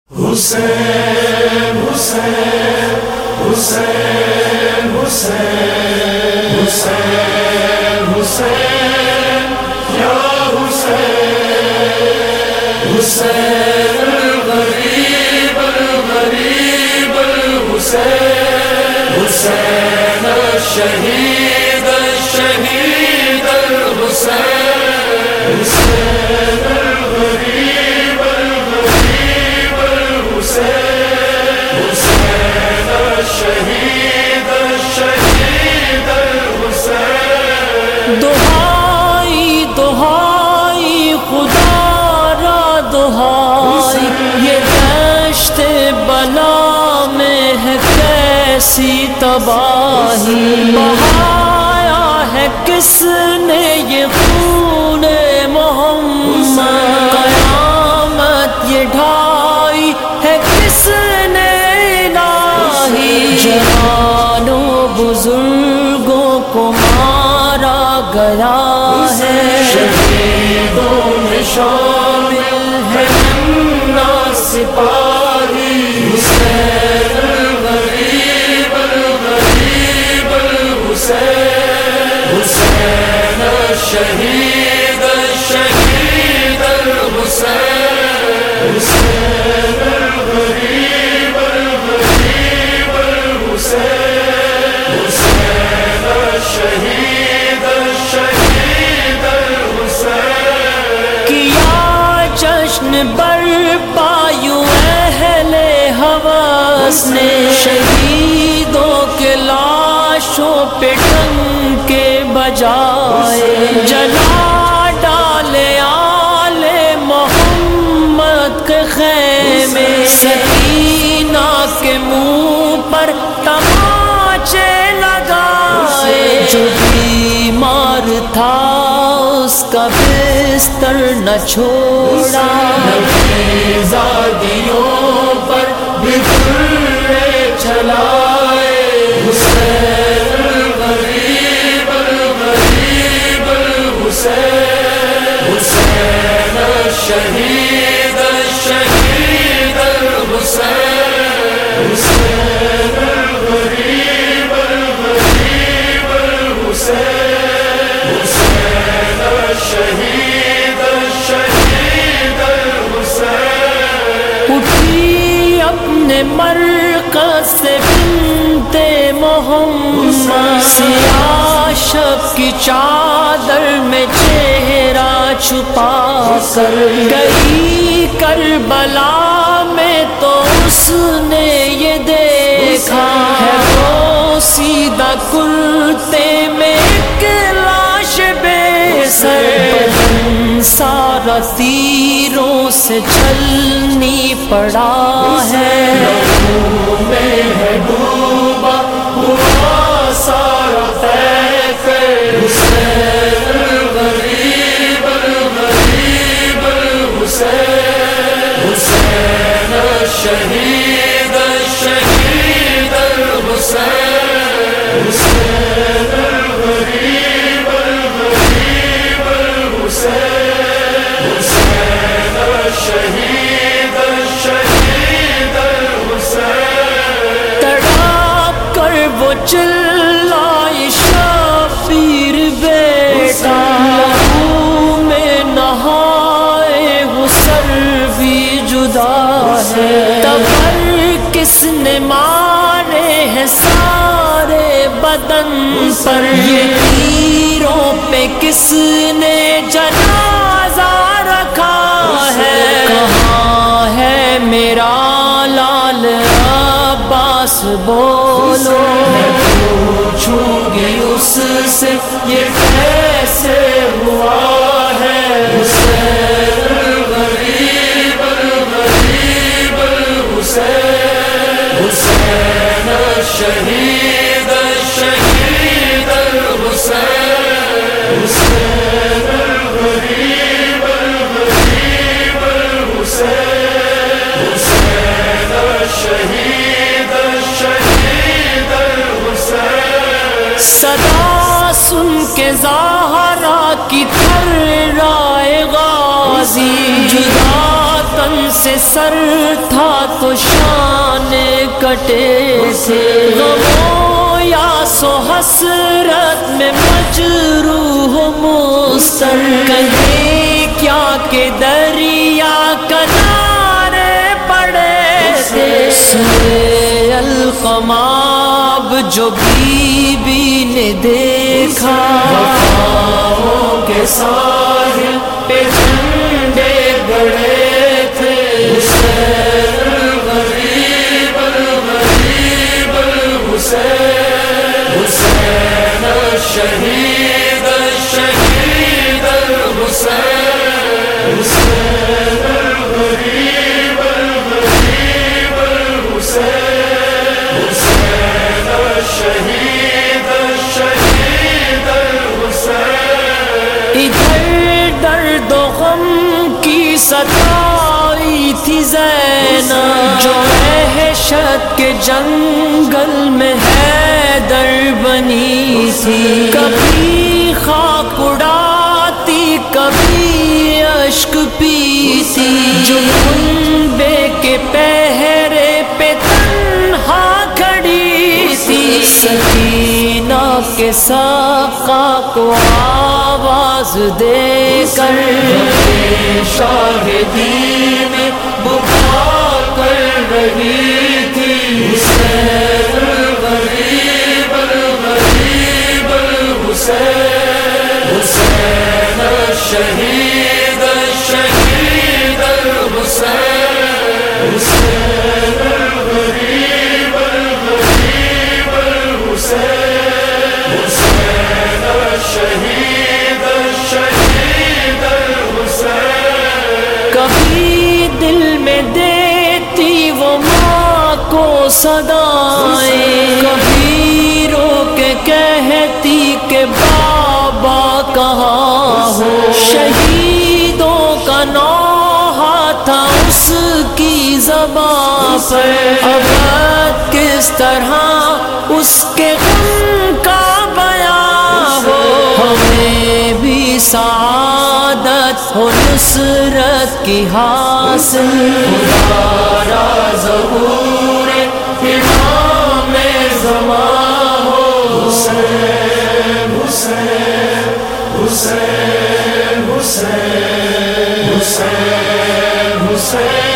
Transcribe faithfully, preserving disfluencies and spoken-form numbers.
حسین حسین حسین حسین حسین حسین یا حسین حسین الغریب الغریب الحسین حسین الشہید الشہید الحسین حسین الغریب الغریب الحسین حسین الشہید الشہید الحسین دہائی دہائی خدا را دہائی یہ دشت بلا میں ہے کیسی تباہی بہایا ہے کس نے یہ خون محمد قیامت یہ ڈھائی ہے کس نے الہی جوانوں بزرگوں کو مارا گیا ہے شہیدوں میں شامل ہے ننا سپاہی حسین الغریب الغریب الحسین حسین الشہید الشہید الحسین حسین الغریب الغریب الحسین حسین الشہید الشہید الحسین کیا جشن برپا یوں اہل ہوس نے شہیدوں کے لاشوں پہ ڈنکے بجائے جلا ڈالے آل محمد کے خیمے سکینہ کے منہ پر تماچے لگائے جو بیمار تھا اس کا بستر نہ چھوڑا زادیوں پر بھی درے چلائے حسین الغریب الغریب الحسین حسین الشہید الشہید الحسین حسین الغریب الغریب الحسین حسین الشہید الشہید الحسین اٹھی اپنے مرکز سے بنت محمد سیاہ شب کی چادر میں چہرہ چھپا کر گئی کربلا میں تو اس نے یہ دیکھا ہے وہ سیدھا کرتے میں ایک لاش بے سر بدن سارا تیروں سے چھلنی پڑا ہے لہو میں ہے ڈوبا ہوا سارا تیف حسین الغریب الغریب الحسین حسین الشہید الشہید الحسین حسین الغریب الغریب الحسین حسین الشہید الشہید الحسین تڑپ کر وہ چلائے شبیر بیٹا لہو میں نہائے وہ سر بھی جدا ہے تبر کس نے مارے ہیں سارے بدن پر یہ تیروں پہ کس نے جنازہ رکھا ہے کہاں ہے میرا لال عباس بولو پوچھوں گی اس سے یہ کیسے ہوا ہے حسین الغریب الغریب الحسین حسین الشہید الشہید الحسین حسین الغریب الغریب الحسین حسین الشہید الشہید الحسین صدا سن کے زہرا کی تھرائے غازی جدا تن سے سے سر تھا تو شان کٹے تھے، غموں یا سو حسرت میں مجروح مستر، کہیں کیا کہ دریا کنارے پڑے تھے، سورہ القماب جو بی بی نے دیکھا، وفاؤں کے ساحل پہ جھنڈے گڑے تھے، حسین الغریب الغریب الحسین، حسین الشہید الشہید الحسین، حسین الغریب الغریب الحسین، حسین الشہید الشہید الحسین۔ ادھر درد و غم کی ستائی تھی زینب، جو وحشت کے جنگل میں حیدر بنی تھی، کبھی خاک اڑاتی کبھی اشک پیتی، جو کنبے کے پہرے پہ تنہا کھڑی تھی، سکینہ کے ساقہ کو آواز دے کر شاہدی میں بکا کر رہی تھی، حسین الغریب الغریب الحسین، حسین الشہید الشہید الحسین، حسین الغریب الغریب الحسین، حسین الشہید الشہید الحسین۔ کبھی دل میں دیتی وہ ماں کو صدائیں، کبھی رو کے کہتی کہ بابا کہاں ہو، شہیدوں کا نوحہ تھا اس کی زبان پر، اب کس طرح اس کے غم کا بیان ہو، ہمیں بھی سعادت ہو نصرت کی حاصل، خدا ظہور امام زمان ہو، حسین حسین حسین حسین حسین حسین